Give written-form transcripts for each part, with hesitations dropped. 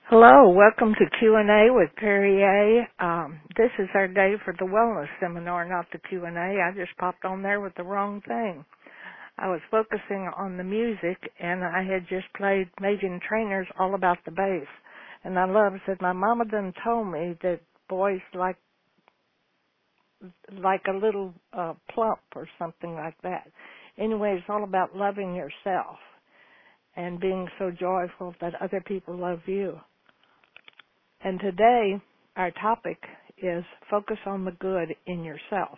Hello, welcome to Q&A with Perry A. This is our day for the wellness seminar, not the Q&A. I just popped on there with the wrong thing. I was focusing on the music, and I had just played Megan Trainor's All About the Bass. And I love that my mama done told me that boys like a little plump or something like that. Anyway, it's all about loving yourself and being so joyful that other people love you. And today, our topic is focus on the good in yourself.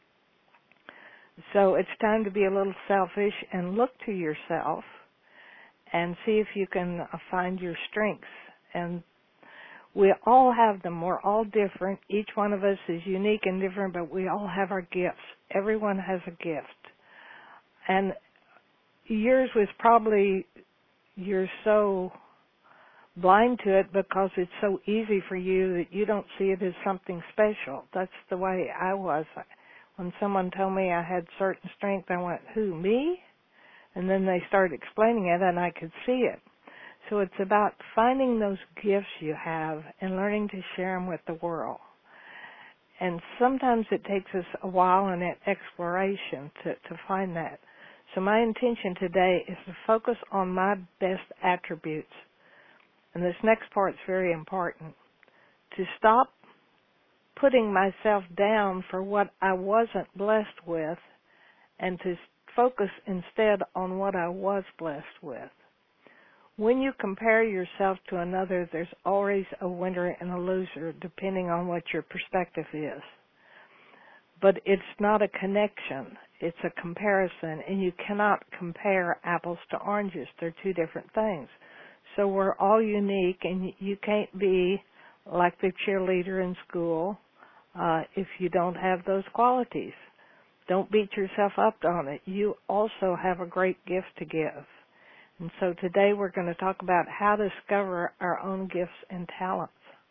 So it's time to be a little selfish and look to yourself and see if you can find your strengths. And we all have them. We're all different. Each one of us is unique and different, but we all have our gifts. Everyone has a gift. And yours was probably, you're so blind to it because it's so easy for you that you don't see it as something special. That's the way I was. When someone told me I had certain strength, I went, who, me? And then they started explaining it and I could see it. So it's about finding those gifts you have and learning to share them with the world. And sometimes it takes us a while in that exploration to find that. So my intention today is to focus on my best attributes. And this next part is very important, to stop putting myself down for what I wasn't blessed with and to focus instead on what I was blessed with. When you compare yourself to another, there's always a winner and a loser depending on what your perspective is. But it's not a connection, it's a comparison, and you cannot compare apples to oranges. They're two different things. So we're all unique, and you can't be like the cheerleader in school if you don't have those qualities. Don't beat yourself up on it. You also have a great gift to give. And so today we're going to talk about how to discover our own gifts and talents.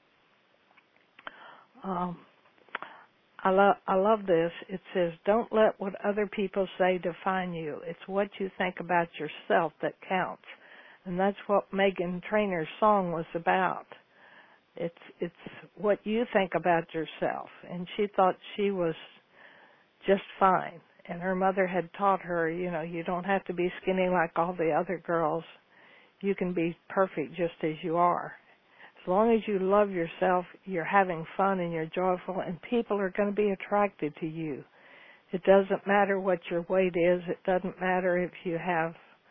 I love this. It says, don't let what other people say define you. It's what you think about yourself that counts. And that's what Megan Trainor's song was about. It's what you think about yourself. And she thought she was just fine. And her mother had taught her, you don't have to be skinny like all the other girls. You can be perfect just as you are. As long as you love yourself, you're having fun and you're joyful, and people are going to be attracted to you. It doesn't matter what your weight is. It doesn't matter if you have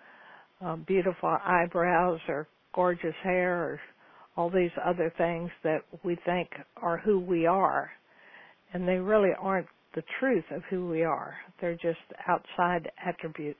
beautiful eyebrows or gorgeous hair or all these other things that we think are who we are. And they really aren't the truth of who we are. They're just outside attributes.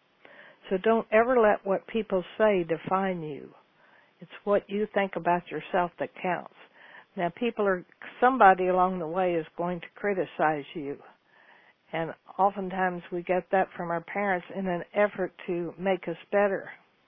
So don't ever let what people say define you. It's what you think about yourself that counts. Now somebody along the way is going to criticize you. And oftentimes we get that from our parents in an effort to make us better.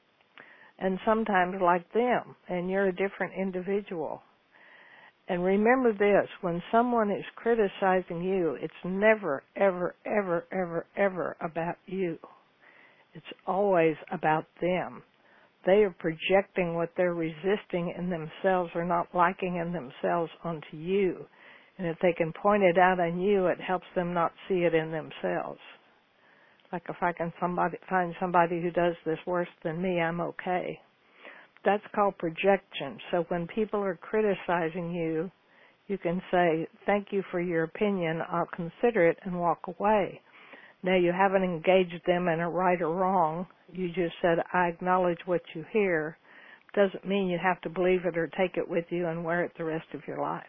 And sometimes like them, and you're a different individual. And remember this, when someone is criticizing you, it's never, ever, ever, ever, ever about you. It's always about them. They are projecting what they're resisting in themselves or not liking in themselves onto you. And if they can point it out on you, it helps them not see it in themselves. Like if I can find somebody who does this worse than me, I'm okay. That's called projection. So when people are criticizing you, you can say, thank you for your opinion, I'll consider it, and walk away. Now you haven't engaged them in a right or wrong. You just said, I acknowledge what you hear. Doesn't mean you have to believe it or take it with you and wear it the rest of your life.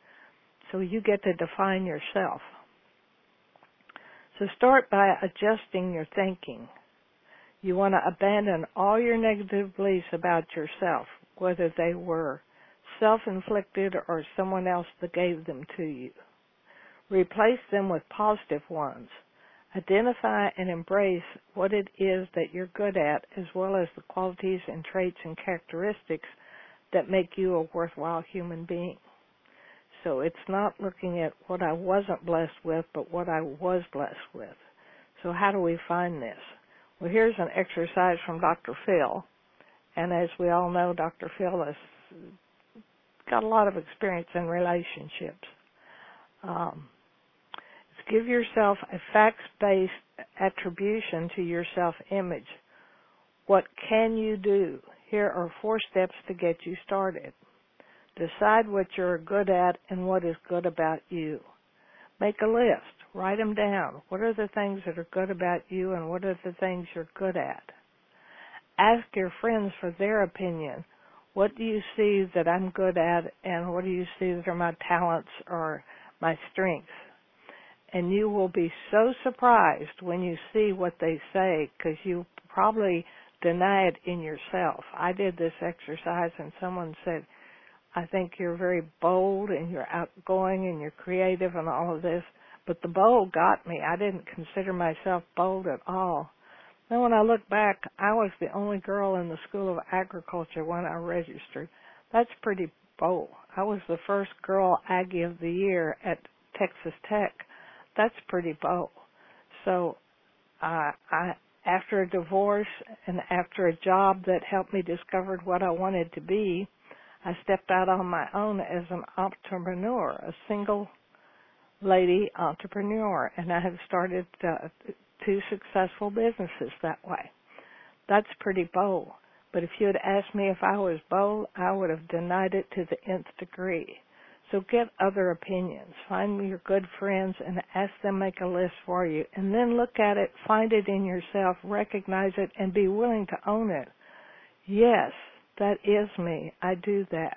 So you get to define yourself. So start by adjusting your thinking. You want to abandon all your negative beliefs about yourself, whether they were self-inflicted or someone else that gave them to you. Replace them with positive ones. Identify and embrace what it is that you're good at, as well as the qualities and traits and characteristics that make you a worthwhile human being. So it's not looking at what I wasn't blessed with, but what I was blessed with. So how do we find this? Well, here's an exercise from Dr. Phil, And as we all know, Dr. Phil has got a lot of experience in relationships. Give yourself a facts-based attribution to your self-image. What can you do? Here are 4 steps to get you started. Decide what you're good at and what is good about you. Make a list. Write them down. What are the things that are good about you and what are the things you're good at? Ask your friends for their opinion. What do you see that I'm good at and what do you see that are my talents or my strengths? And you will be so surprised when you see what they say because you probably deny it in yourself. I did this exercise and someone said, I think you're very bold and you're outgoing and you're creative and all of this, but the bold got me. I didn't consider myself bold at all. Then when I look back, I was the only girl in the School of Agriculture when I registered. That's pretty bold. I was the first girl Aggie of the Year at Texas Tech. That's pretty bold. So after a divorce and after a job that helped me discover what I wanted to be, I stepped out on my own as an entrepreneur, a single lady entrepreneur, and I have started 2 successful businesses that way. That's pretty bold. But if you had asked me if I was bold, I would have denied it to the nth degree. So get other opinions. Find your good friends and ask them make a list for you. And then look at it, find it in yourself, recognize it, and be willing to own it. Yes, that is me. I do that.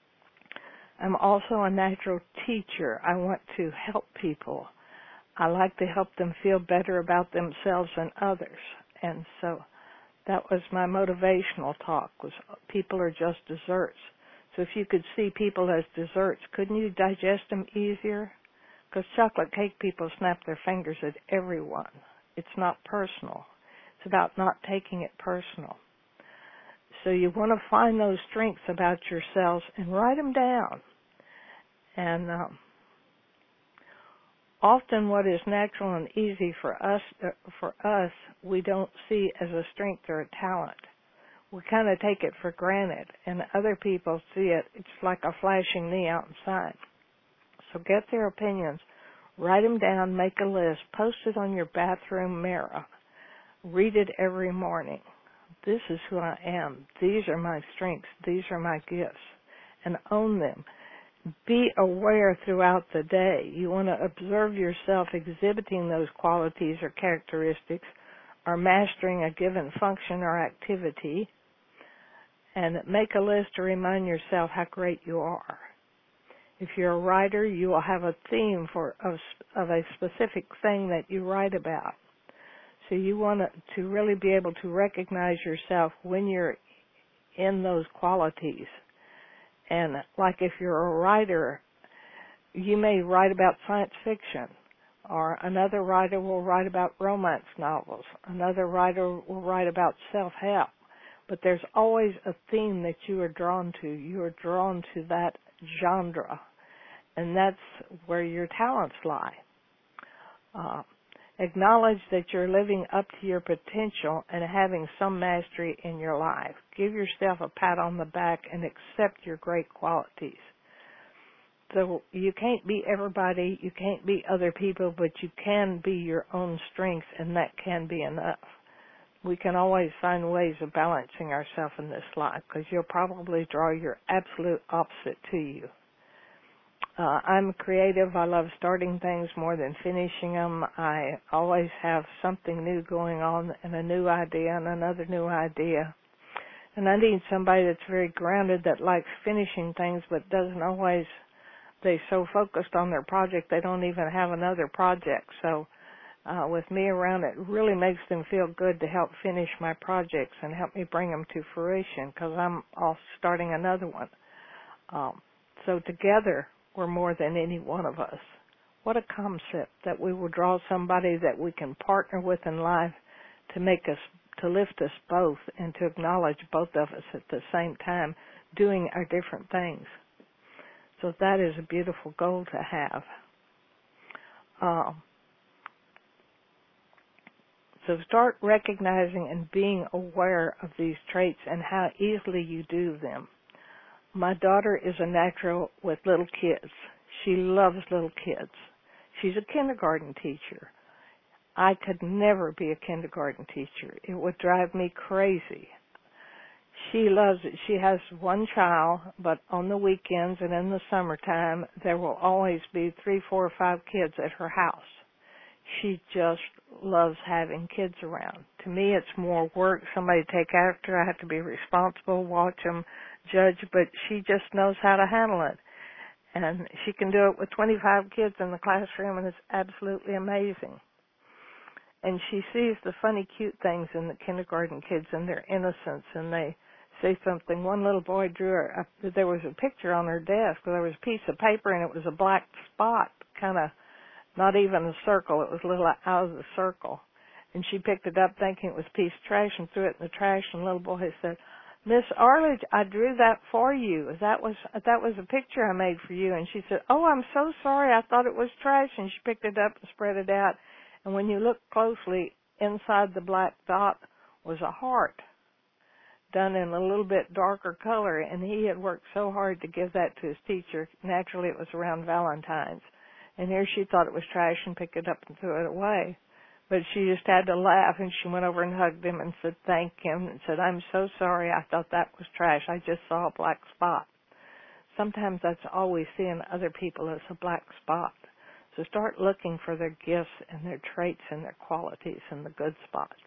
I'm also a natural teacher. I want to help people. I like to help them feel better about themselves and others. And so that was my motivational talk, was people are just desserts. So if you could see people as desserts, couldn't you digest them easier? Because chocolate cake people snap their fingers at everyone. It's not personal. It's about not taking it personal. So you want to find those strengths about yourselves and write them down. And often what is natural and easy for us, we don't see as a strength or a talent. We kind of take it for granted, and other people see it. It's like a flashing neon sign. So get their opinions, write them down, make a list, post it on your bathroom mirror, read it every morning. This is who I am. These are my strengths. These are my gifts, and own them. Be aware throughout the day. You want to observe yourself exhibiting those qualities or characteristics or mastering a given function or activity, and make a list to remind yourself how great you are. If you're a writer, you will have a theme of a specific thing that you write about. So you want to really be able to recognize yourself when you're in those qualities. And like if you're a writer, you may write about science fiction, or another writer will write about romance novels. Another writer will write about self-help. But there's always a theme that you are drawn to. You are drawn to that genre, and that's where your talents lie. Acknowledge that you're living up to your potential and having some mastery in your life. Give yourself a pat on the back and accept your great qualities. So you can't be everybody, you can't be other people, but you can be your own strengths, and that can be enough. We can always find ways of balancing ourselves in this life, because you'll probably draw your absolute opposite to you. I'm creative. I love starting things more than finishing them. I always have something new going on and a new idea and another new idea. And I need somebody that's very grounded, that likes finishing things but doesn't always, they're so focused on their project they don't even have another project. So with me around, it really makes them feel good to help finish my projects and help me bring them to fruition, because I'm off starting another one. So together, we're more than any one of us. What a concept that we will draw somebody that we can partner with in life to make us, to lift us both, and to acknowledge both of us at the same time doing our different things. So that is a beautiful goal to have. So start recognizing and being aware of these traits and how easily you do them. My daughter is a natural with little kids. She loves little kids. She's a kindergarten teacher. I could never be a kindergarten teacher. It would drive me crazy. She loves it. She has one child, but on the weekends and in the summertime, there will always be 3, 4, or 5 kids at her house. She just loves having kids around. To me, it's more work, somebody to take after. I have to be responsible, watch them, judge, but she just knows how to handle it. And she can do it with 25 kids in the classroom, and it's absolutely amazing. And she sees the funny, cute things in the kindergarten kids and their innocence, and they say something. One little boy drew her, there was a picture on her desk. There was a piece of paper, and it was a black spot, kind of not even a circle. It was a little out of the circle. And she picked it up thinking it was a piece of trash and threw it in the trash, and the little boy said, "Miss Arledge, I drew that for you. That was a picture I made for you." And she said, "Oh, I'm so sorry. I thought it was trash." And she picked it up and spread it out. And when you look closely, inside the black dot was a heart done in a little bit darker color. And he had worked so hard to give that to his teacher. Naturally, it was around Valentine's. And here she thought it was trash and picked it up and threw it away. But she just had to laugh, and she went over and hugged him and said thank him and said, "I'm so sorry. I thought that was trash. I just saw a black spot." Sometimes that's all we see in other people is a black spot. So start looking for their gifts and their traits and their qualities and the good spots.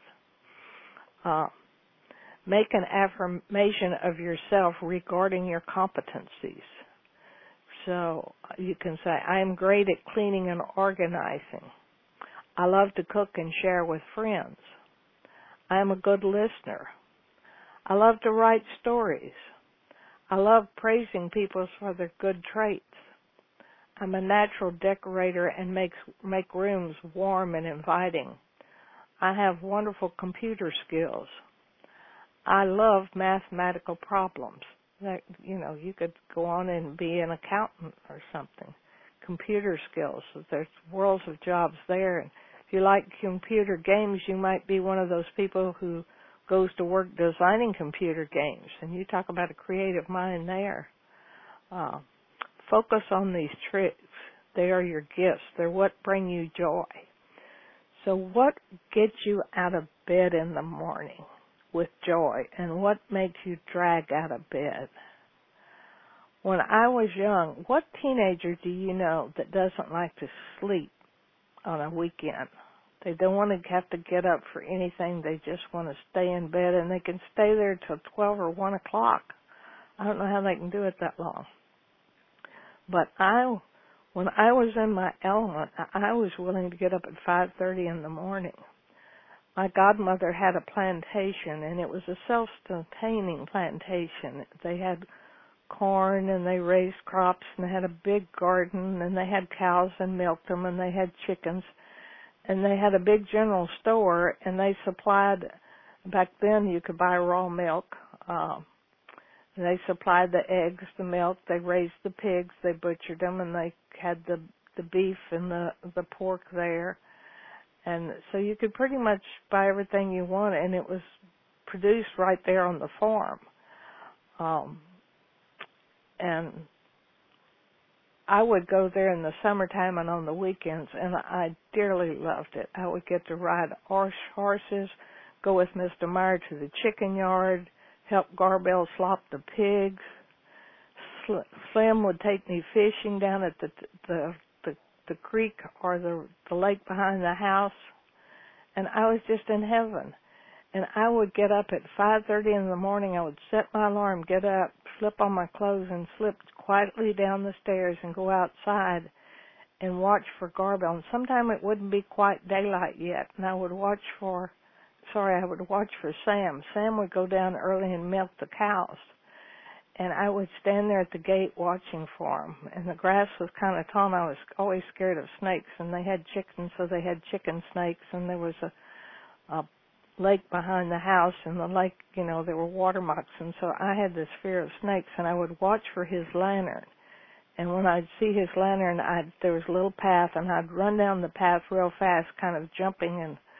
Make an affirmation of yourself regarding your competencies. So you can say, "I am great at cleaning and organizing. I love to cook and share with friends. I am a good listener. I love to write stories. I love praising people for their good traits. I'm a natural decorator and make rooms warm and inviting. I have wonderful computer skills. I love mathematical problems." That, you could go on and be an accountant or something. Computer skills. There's worlds of jobs there. And if you like computer games, you might be one of those people who goes to work designing computer games. And you talk about a creative mind there. Focus on these tricks. They are your gifts. They're what bring you joy. So what gets you out of bed in the morning with joy, and what makes you drag out of bed? When I was young, what teenager do you know that doesn't like to sleep on a weekend? They don't want to have to get up for anything. They just want to stay in bed, and they can stay there till 12 or 1 o'clock. I don't know how they can do it that long. But when I was in my element, I was willing to get up at 5:30 in the morning. My godmother had a plantation, and it was a self-sustaining plantation. They had corn, and they raised crops, and they had a big garden, and they had cows and milked them, and they had chickens, and they had a big general store, and they supplied, back then you could buy raw milk. They supplied the eggs, the milk, they raised the pigs, they butchered them, and they had the beef and the pork there. And so you could pretty much buy everything you wanted, and it was produced right there on the farm. And I would go there in the summertime and on the weekends, and I dearly loved it. I would get to ride horses, go with Mr. Meyer to the chicken yard, help Garbell slop the pigs. Slim would take me fishing down at the creek or the lake behind the house, and I was just in heaven. And I would get up at 5:30 in the morning. I would set my alarm, get up, slip on my clothes, and slip quietly down the stairs and go outside and watch for Garbell. And sometime it wouldn't be quite daylight yet, and I would watch for Sam. Sam would go down early and milk the cows. And I would stand there at the gate watching for them. And the grass was kind of tall, and I was always scared of snakes. And they had chickens, so they had chicken snakes. And there was a lake behind the house, and the lake, there were water moccasins. So I had this fear of snakes, and I would watch for his lantern. And when I'd see his lantern, there was a little path, and I'd run down the path real fast, kind of jumping and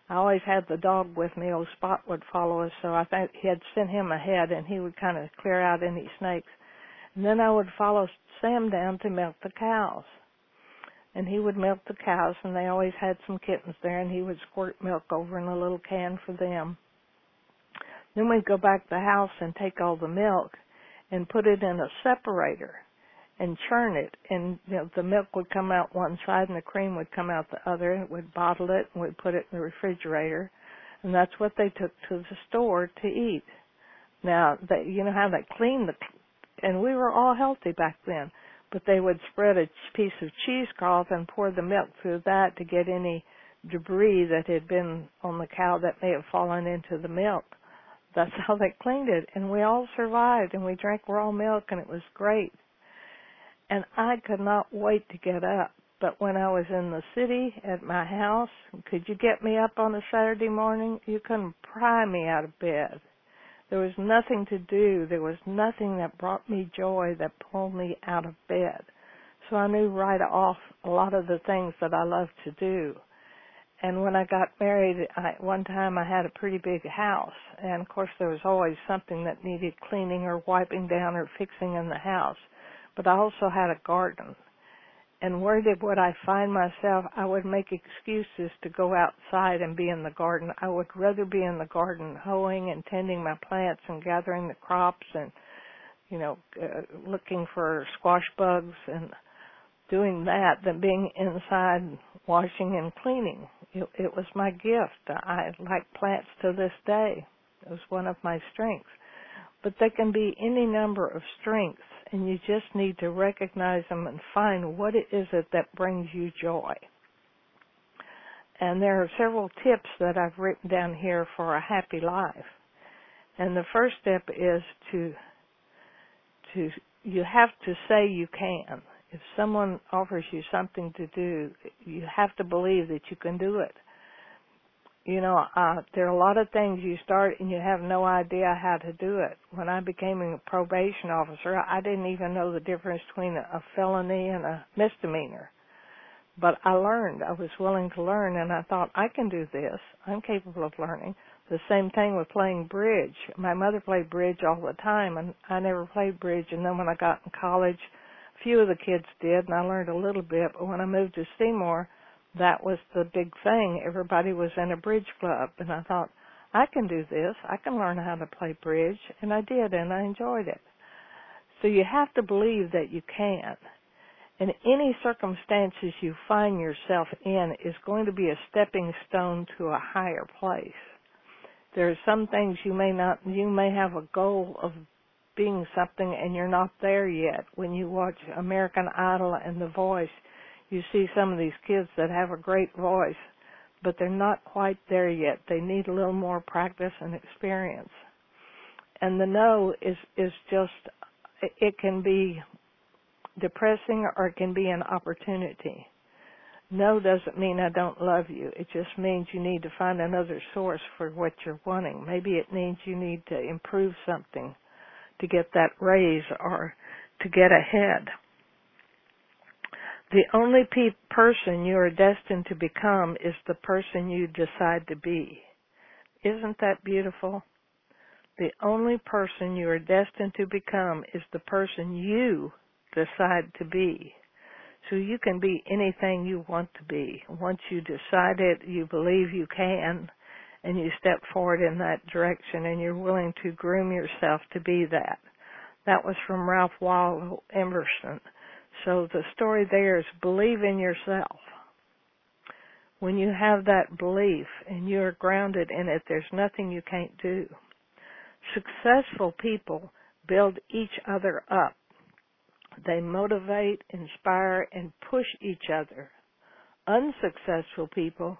I always had the dog with me. Old Spot would follow us, so I thought he had sent him ahead, and he would kind of clear out any snakes. And then I would follow Sam down to milk the cows. And he would milk the cows, and they always had some kittens there, and he would squirt milk over in a little can for them. Then we'd go back to the house and take all the milk and put it in a separator and churn it. And the milk would come out one side and the cream would come out the other. And we'd bottle it and we'd put it in the refrigerator. And that's what they took to the store to eat. Now, you know how they clean and we were all healthy back then. But they would spread a piece of cheesecloth and pour the milk through that to get any debris that had been on the cow that may have fallen into the milk. That's how they cleaned it. And we all survived, and we drank raw milk, and it was great. And I could not wait to get up. But when I was in the city at my house, could you get me up on a Saturday morning? You couldn't pry me out of bed. There was nothing to do. There was nothing that brought me joy, that pulled me out of bed. So I knew right off a lot of the things that I loved to do. And when I got married, one time I had a pretty big house. And, of course, there was always something that needed cleaning or wiping down or fixing in the house. But I also had a garden. And where would I find myself? I would make excuses to go outside and be in the garden. I would rather be in the garden hoeing and tending my plants and gathering the crops and, looking for squash bugs and doing that than being inside washing and cleaning. It was my gift. I like plants to this day. It was one of my strengths. But they can be any number of strengths, and you just need to recognize them and find what it is that brings you joy. And there are several tips that I've written down here for a happy life. And the first step is you have to say you can. If someone offers you something to do, you have to believe that you can do it. There are a lot of things you start and you have no idea how to do it. When I became a probation officer, I didn't even know the difference between a felony and a misdemeanor. But I learned. I was willing to learn, and I thought, I can do this. I'm capable of learning. The same thing with playing bridge. My mother played bridge all the time, and I never played bridge. And then when I got in college, a few of the kids did, and I learned a little bit. But when I moved to Seymour, that was the big thing. Everybody was in a bridge club, and I thought, I can do this. I can learn how to play bridge, and I did, and I enjoyed it. So you have to believe that you can. And any circumstances you find yourself in is going to be a stepping stone to a higher place. There are some things you may have a goal of being something and you're not there yet. When you watch American Idol and The Voice, you see some of these kids that have a great voice, but they're not quite there yet. They need a little more practice and experience. And the no is just, it can be depressing or it can be an opportunity. No doesn't mean I don't love you. It just means you need to find another source for what you're wanting. Maybe it means you need to improve something to get that raise or to get ahead. The only person you are destined to become is the person you decide to be. Isn't that beautiful? The only person you are destined to become is the person you decide to be. So you can be anything you want to be. Once you decide it, you believe you can, and you step forward in that direction, and you're willing to groom yourself to be that. That was from Ralph Waldo Emerson. So the story there is believe in yourself. When you have that belief and you're grounded in it, there's nothing you can't do. Successful people build each other up. They motivate, inspire, and push each other. Unsuccessful people,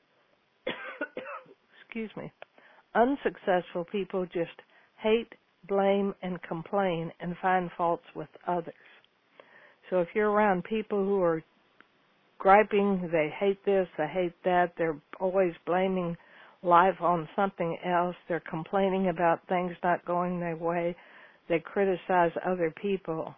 unsuccessful people just hate, blame, and complain and find faults with others. So if you're around people who are griping, they hate this, they hate that, they're always blaming life on something else, they're complaining about things not going their way, they criticize other people,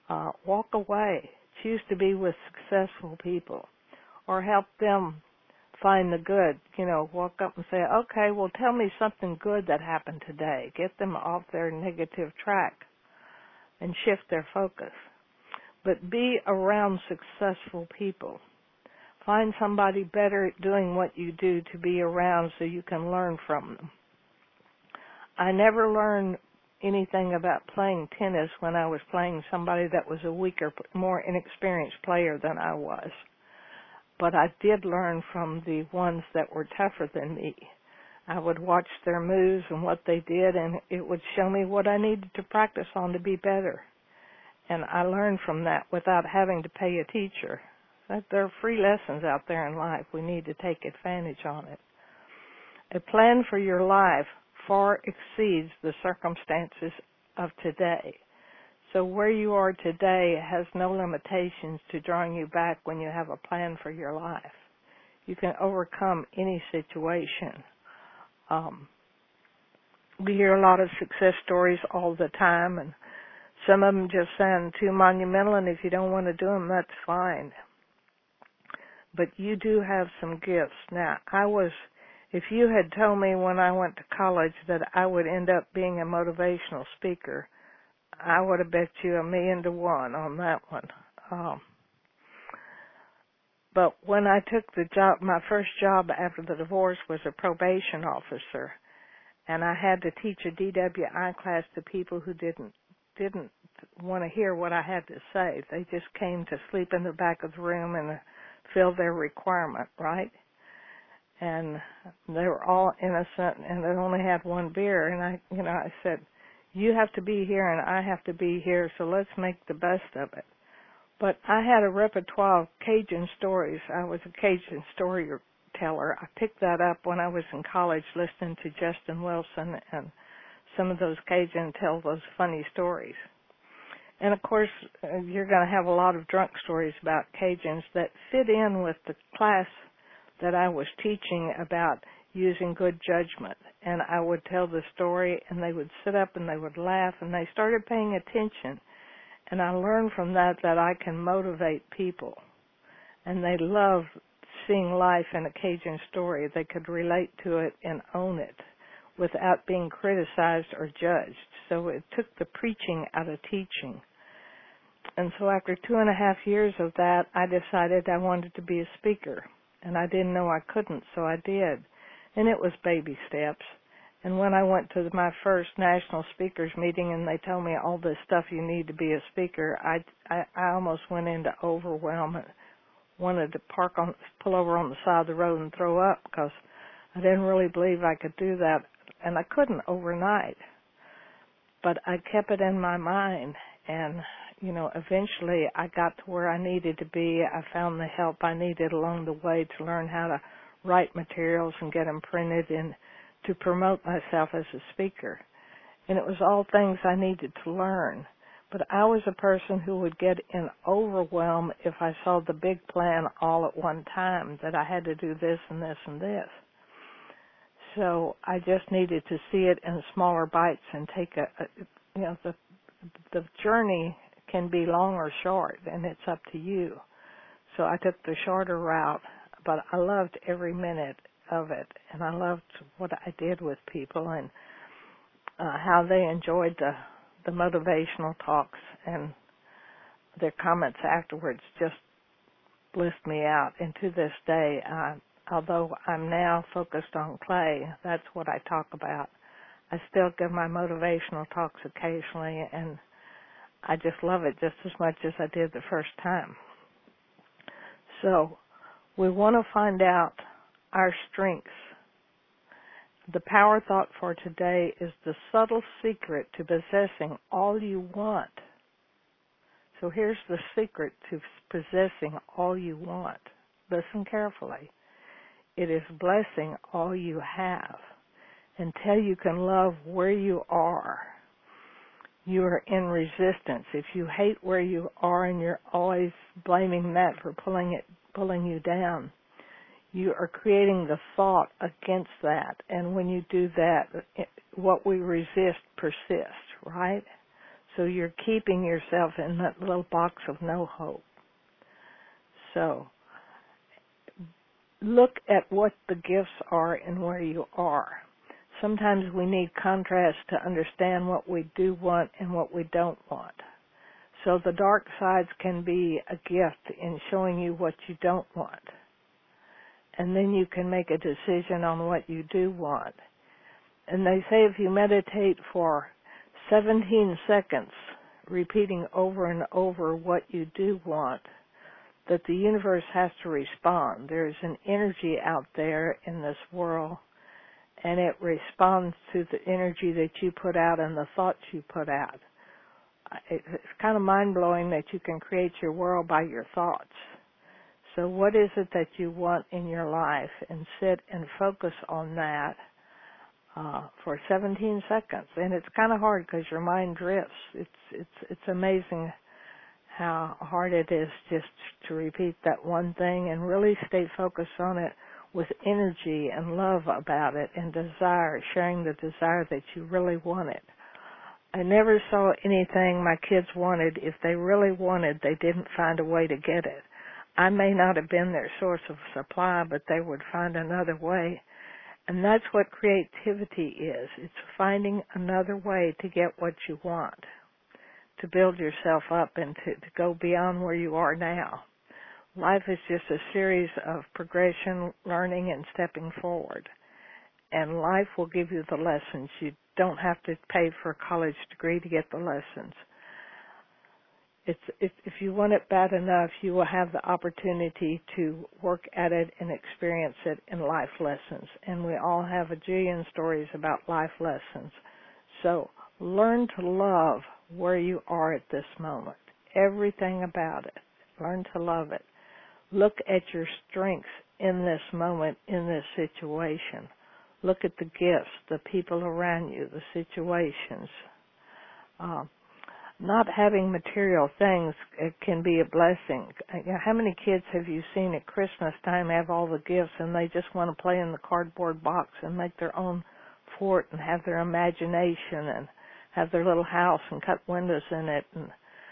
walk away. Choose to be with successful people or help them find the good. Walk up and say, okay, well, tell me something good that happened today. Get them off their negative track and shift their focus. But be around successful people. Find somebody better at doing what you do to be around so you can learn from them. I never learned anything about playing tennis when I was playing somebody that was a weaker, more inexperienced player than I was. But I did learn from the ones that were tougher than me. I would watch their moves and what they did, and it would show me what I needed to practice on to be better. And I learned from that without having to pay a teacher. There are free lessons out there in life. We need to take advantage on it. A plan for your life far exceeds the circumstances of today. So where you are today has no limitations to drawing you back when you have a plan for your life. You can overcome any situation. We hear a lot of success stories all the time, and some of them just sound too monumental, and if you don't want to do them, that's fine. But you do have some gifts. Now, if you had told me when I went to college that I would end up being a motivational speaker, I would have bet you 1,000,000 to 1 on that one. But when I took the job, my first job after the divorce was a probation officer, and I had to teach a DWI class to people who didn't want to hear what I had to say. They just came to sleep in the back of the room and fill their requirement, right? And they were all innocent, and they only had one beer. And I said, you have to be here and I have to be here, so let's make the best of it. But I had a repertoire of Cajun stories. I was a Cajun storyteller. I picked that up when I was in college listening to Justin Wilson, and some of those Cajun tell those funny stories. And, of course, you're going to have a lot of drunk stories about Cajuns that fit in with the class that I was teaching about using good judgment. And I would tell the story, and they would sit up and they would laugh, and they started paying attention. And I learned from that I can motivate people. And they love seeing life in a Cajun story. They could relate to it and own it without being criticized or judged. So it took the preaching out of teaching. And so after 2.5 years of that, I decided I wanted to be a speaker. And I didn't know I couldn't, so I did. And it was baby steps. And when I went to my first national speakers meeting and they told me all this stuff you need to be a speaker, I almost went into overwhelm and wanted to pull over on the side of the road and throw up because I didn't really believe I could do that. And I couldn't overnight. But I kept it in my mind, and eventually I got to where I needed to be. I found the help I needed along the way to learn how to write materials and get them printed and to promote myself as a speaker. And it was all things I needed to learn. But I was a person who would get in overwhelm if I saw the big plan all at one time, that I had to do this and this and this. So I just needed to see it in smaller bites and take the journey can be long or short, and it's up to you. So I took the shorter route, but I loved every minute of it, and I loved what I did with people and how they enjoyed the motivational talks, and their comments afterwards just blissed me out. And to this day, although I'm now focused on clay, that's what I talk about. I still give my motivational talks occasionally, and I just love it just as much as I did the first time. So we want to find out our strengths. The power thought for today is the subtle secret to possessing all you want. So here's the secret to possessing all you want. Listen carefully. It is blessing all you have until you can love where you are. You are in resistance. If you hate where you are and you're always blaming that for pulling you down, you are creating the thought against that. And when you do that, what we resist persists, right? So you're keeping yourself in that little box of no hope. So look at what the gifts are and where you are. Sometimes we need contrast to understand what we do want and what we don't want. So the dark sides can be a gift in showing you what you don't want. And then you can make a decision on what you do want. And they say if you meditate for 17 seconds, repeating over and over what you do want, that the universe has to respond. There's an energy out there in this world, and it responds to the energy that you put out and the thoughts you put out. It's kind of mind-blowing that you can create your world by your thoughts. So what is it that you want in your life? And sit and focus on that for 17 seconds. And it's kind of hard because your mind drifts. It's amazing how hard it is just to repeat that one thing and really stay focused on it with energy and love about it and desire, sharing the desire that you really want it. I never saw anything my kids wanted. If they really wanted, they didn't find a way to get it. I may not have been their source of supply, but they would find another way. And that's what creativity is. It's finding another way to get what you want, to build yourself up and to go beyond where you are now. Life is just a series of progression, learning, and stepping forward. And life will give you the lessons. You don't have to pay for a college degree to get the lessons. If you want it bad enough, you will have the opportunity to work at it and experience it in life lessons. And we all have a jillion stories about life lessons. So learn to love where you are at this moment. Everything about it. Learn to love it. Look at your strengths in this moment, in this situation. Look at the gifts, the people around you, the situations. Not having material things can be a blessing. How many kids have you seen at Christmas time have all the gifts and they just want to play in the cardboard box and make their own fort and have their imagination and have their little house and cut windows in it and,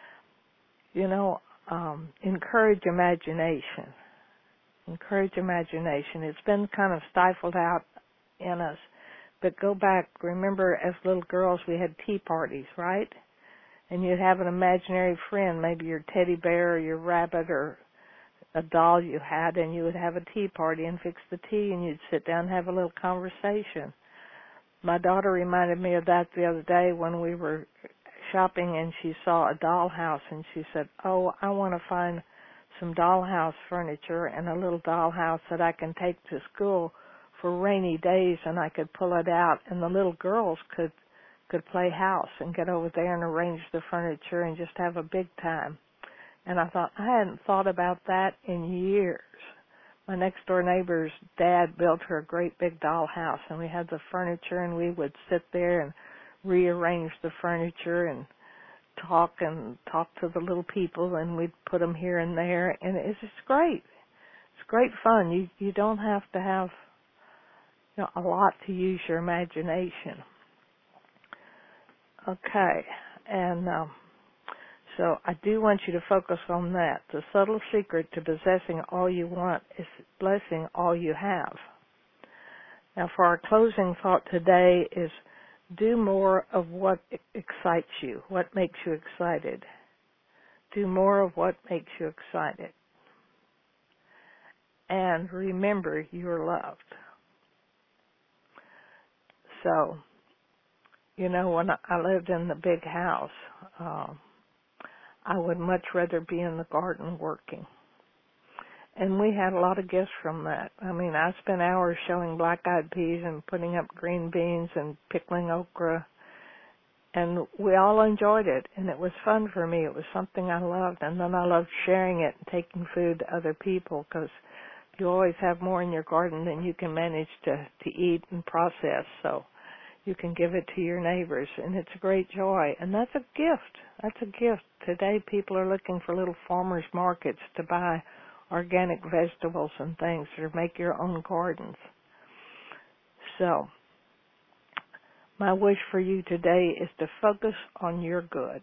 encourage imagination. Encourage imagination. It's been kind of stifled out in us. But go back. Remember, as little girls, we had tea parties, right? And you'd have an imaginary friend, maybe your teddy bear or your rabbit or a doll you had, and you would have a tea party and fix the tea, and you'd sit down and have a little conversation. My daughter reminded me of that the other day when we were shopping, and she saw a dollhouse, and she said, "Oh, I want to find some dollhouse furniture and a little dollhouse that I can take to school for rainy days, and I could pull it out, and the little girls could play house and get over there and arrange the furniture and just have a big time." And I thought, I hadn't thought about that in years. My next door neighbor's dad built her a great big dollhouse, and we had the furniture, and we would sit there and rearrange the furniture and talk to the little people, and we'd put them here and there, and it's just great. It's great fun. You don't have to have a lot to use your imagination. Okay, and so I do want you to focus on that. The subtle secret to possessing all you want is blessing all you have. Now, for our closing thought today is do more of what excites you, what makes you excited. Do more of what makes you excited. And remember, you're loved. So, when I lived in the big house, I would much rather be in the garden working. And we had a lot of gifts from that. I mean, I spent hours showing black-eyed peas and putting up green beans and pickling okra. And we all enjoyed it, and it was fun for me. It was something I loved. And then I loved sharing it and taking food to other people, because you always have more in your garden than you can manage to eat and process. So you can give it to your neighbors, and it's a great joy. And that's a gift. That's a gift. Today people are looking for little farmers markets to buy organic vegetables and things, or make your own gardens. So my wish for you today is to focus on your good.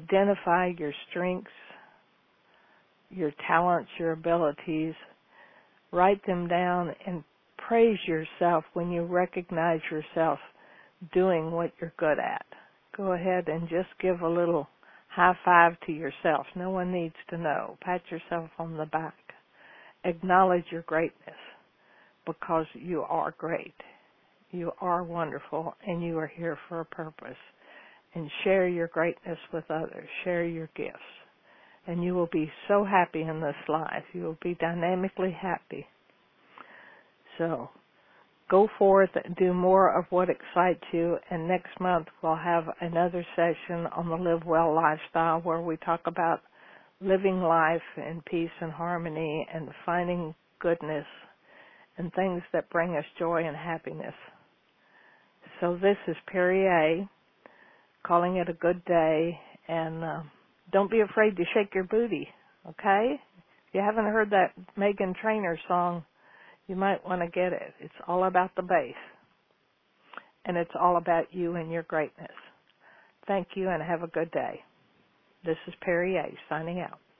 Identify your strengths, your talents, your abilities. Write them down and praise yourself when you recognize yourself doing what you're good at. Go ahead and just give a little high five to yourself. No one needs to know. Pat yourself on the back. Acknowledge your greatness, because you are great. You are wonderful, and you are here for a purpose. And share your greatness with others. Share your gifts. And you will be so happy in this life. You will be dynamically happy. So, go forth and do more of what excites you. And next month we'll have another session on the Live Well lifestyle, where we talk about living life in peace and harmony and finding goodness and things that bring us joy and happiness. So this is Perry A., calling it a good day, and don't be afraid to shake your booty, okay? If you haven't heard that Meghan Trainor song, you might want to get it. It's all about the bass, and it's all about you and your greatness. Thank you, and have a good day. This is Perry A. signing out.